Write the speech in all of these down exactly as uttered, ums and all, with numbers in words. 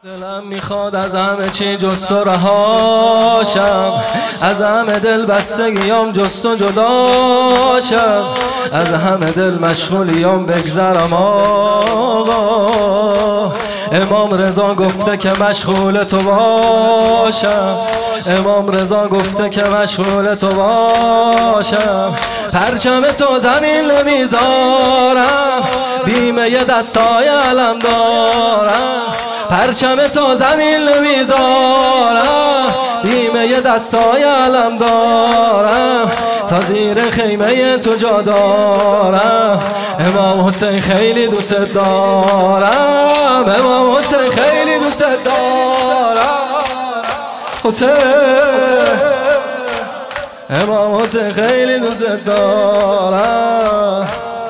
دلم میخواد از همه چی جز تو رهاشم، از همه دل بستگیام جز تو جداشم، از همه دل مشغولیام بگذرم آقا. امام رضا گفته که مشغول تو باشم، امام رضا گفته که مشغول تو باشم. پرچم تو زمین نمیذارم، بیمه دستای علم دارم. پرچم تو زمین نمیذارم، بیمه دستای علم دارم. تا زیر خیمه تو جا دارم، امام حسین خیلی دوست دارم، امام حسین خیلی دوست دارم. حسین امام حسین خیلی دوست دارم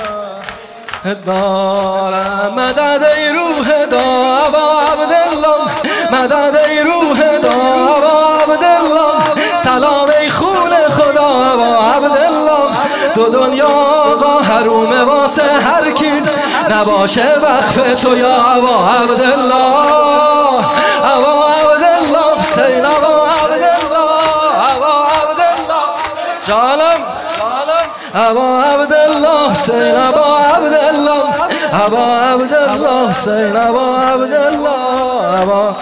دارم. مدد ای روح دا ابا عبدالله، مدد ای روح دا ابا عبدالله، سلام ای خون خدا ابا عبدالله. دو دنیا آقا حروم واسه هر کی، نباشه وقف تو یا ابا عبدالله، ابا عبدالله حسین ابا عبدالله، ابا عبدالله جانم، ابا عبدالله حسین ابا عبدالله، ابا عبدالله حسین ابا عبدالله. ابا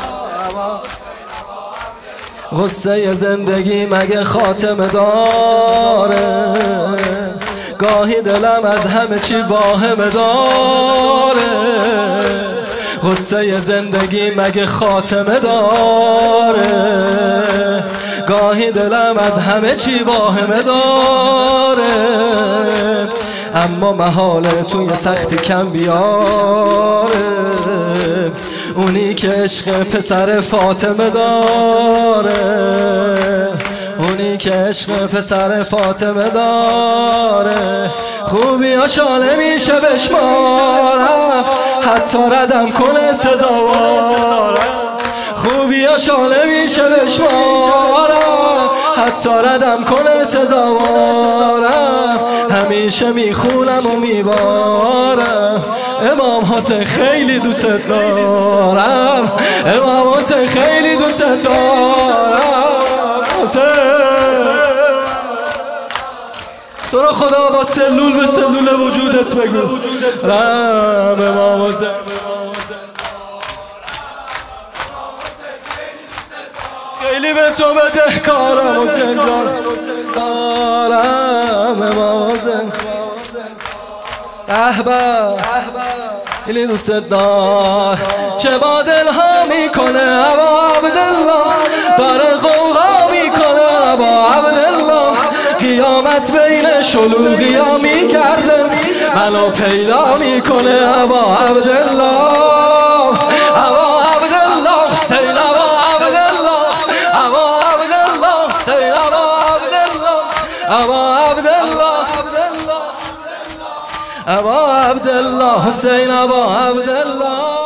غصه زندگی مگه خاتمه داره؟ گاهی دلم از همه چی واهمه داره. غصه زندگی مگه خاتمه داره؟ گاهی دلم از همه چی واهمه داره. اما محاله توی سختی کم بیاره، اونی که عشق پسر فاطمه داره، اونی که عشق پسر فاطمه داره. خوبی ها شاله میشه بشمارم، حتی ردم کنه سزاوارم. خوبی ها شاله میشه بشمارم، حتی ردم کنه سزاوارم. همیشه میخونم و میبارم، امام حسین خیلی دوست دارم، امام حسین خیلی دوست دارم. حسین تو رو خدا با سلول به سلول وجودت بگو رم امام حسین. خیلی به تو بدهکارم حسین جان، دارم امام حسین. احباب خیلی دوست دار، چه با دلها میکنه ابا عبدالله، داره غوغا میکنه ابا عبدالله. قیامت بین شلوغی ها میگرده، منو پیدا میکنه ابا عبدالله، ابا عبدالله حسین ابا عبدالله، ابا عبدالله حسین ابا عبدالله، ابا عبدالله، ابا عبدالله حسین ابا عبدالله.